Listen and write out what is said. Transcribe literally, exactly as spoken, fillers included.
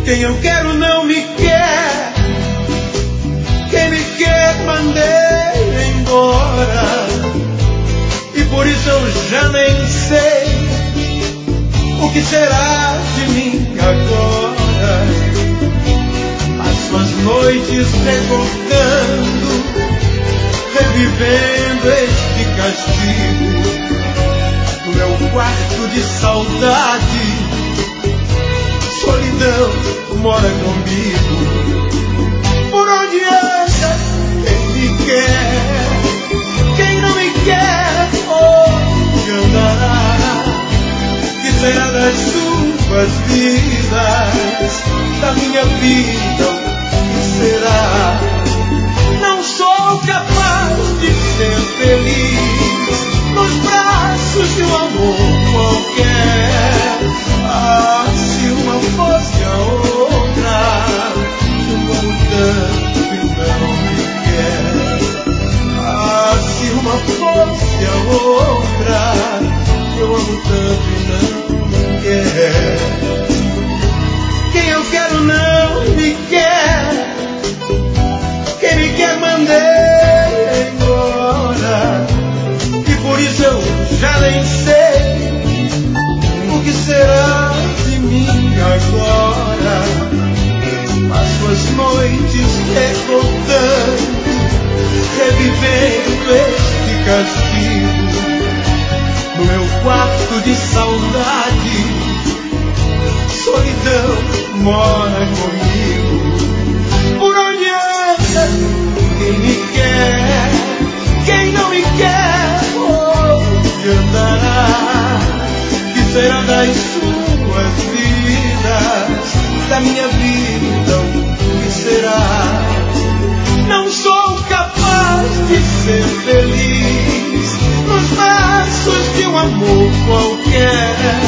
Quem eu quero não me quer, quem me quer mandei embora. E por isso eu já nem sei o que será de mim agora. Passo as noites recordando, revivendo este castigo. No meu quarto de saudade, solidão mora comigo. Por onde anda quem me quer, quem não me quer, onde andará? Que será das suas vidas, da minha vida, o que será? Não sou capaz de ser feliz nos braços de um amor qualquer. Ah, se uma fosse a outra, eu amo tanto e não me quer. Ah, se uma fosse a outra, eu amo tanto e não me quer. Quem eu quero não me quer, quem me quer mandei embora. E por isso eu já nem sei o que será de mim agora. Passo as noites recordando, revivendo este castigo. No meu quarto de saudade, solidão mora comigo. Por onde anda quem me quer, quem não me quer, onde andará? Que será das suas vidas, da minha vida, o que será? Não sou capaz de ser feliz nos braços de um amor qualquer.